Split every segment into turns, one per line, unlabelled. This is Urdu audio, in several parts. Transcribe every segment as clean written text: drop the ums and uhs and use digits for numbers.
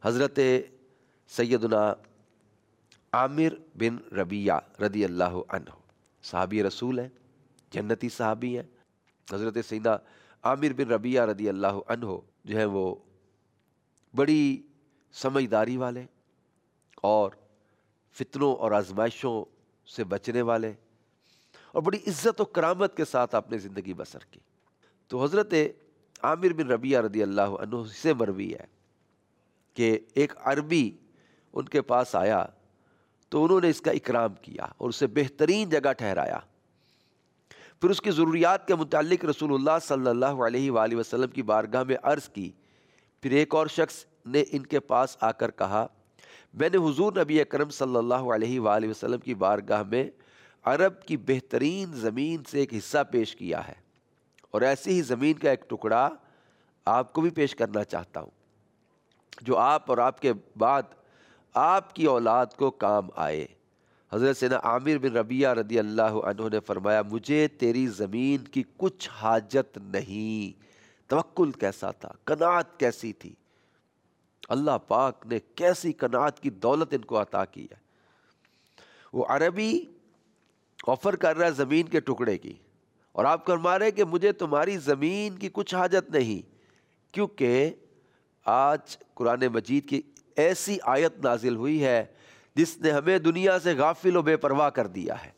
حضرت سیدنا عامر بن ربیعہ رضی اللہ عنہ صحابی رسول ہیں، جنتی صحابی ہیں۔ حضرت سیدنا عامر بن ربیعہ رضی اللہ عنہ جو ہے وہ بڑی سمجھداری والے اور فتنوں اور آزمائشوں سے بچنے والے اور بڑی عزت و کرامت کے ساتھ آپ نے زندگی بسر کی۔ تو حضرت عامر بن ربیعہ رضی اللہ عنہ سے مروی ہے کہ ایک عربی ان کے پاس آیا تو انہوں نے اس کا اکرام کیا اور اسے بہترین جگہ ٹھہرایا، پھر اس کی ضروریات کے متعلق رسول اللہ صلی اللہ علیہ وآلہ وسلم کی بارگاہ میں عرض کی۔ پھر ایک اور شخص نے ان کے پاس آ کر کہا، میں نے حضور نبی اکرم صلی اللہ علیہ وآلہ وسلم کی بارگاہ میں عرب کی بہترین زمین سے ایک حصہ پیش کیا ہے اور ایسی ہی زمین کا ایک ٹکڑا آپ کو بھی پیش کرنا چاہتا ہوں جو آپ اور آپ کے بعد آپ کی اولاد کو کام آئے۔ حضرت سیدنا عامر بن ربیعہ رضی اللہ عنہ نے فرمایا، مجھے تیری زمین کی کچھ حاجت نہیں۔ توکل کیسا تھا، قناعت کیسی تھی، اللہ پاک نے کیسی قناعت کی دولت ان کو عطا کی ہے۔ وہ عربی آفر کر رہا ہے زمین کے ٹکڑے کی اور آپ فرما رہے کہ مجھے تمہاری زمین کی کچھ حاجت نہیں، کیونکہ آج قرآن مجید کی ایسی آیت نازل ہوئی ہے جس نے ہمیں دنیا سے غافل و بے پرواہ کر دیا ہے۔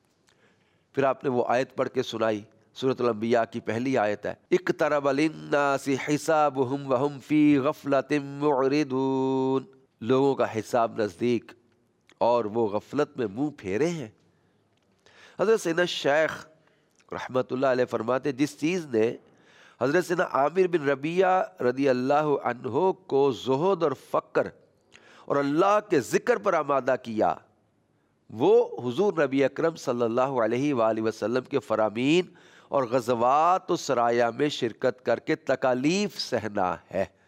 پھر آپ نے وہ آیت پڑھ کے سنائی، سورۃ الانبیاء کی پہلی آیت ہے، اقترب للناس حسابهم وهم فی غفلۃ معرضون، لوگوں کا حساب نزدیک اور وہ غفلت میں منہ پھیرے ہیں۔ حضرت سیدنا شیخ رحمۃ اللہ علیہ فرماتے جس چیز نے حضرت سیدنا عامر بن ربیعہ رضی اللہ عنہ کو زہد اور فقر اور اللہ کے ذکر پر آمادہ کیا، وہ حضور نبی اکرم صلی اللہ علیہ وآلہ وسلم کے فرامین اور غزوات و سرایا میں شرکت کر کے تکالیف سہنا ہے۔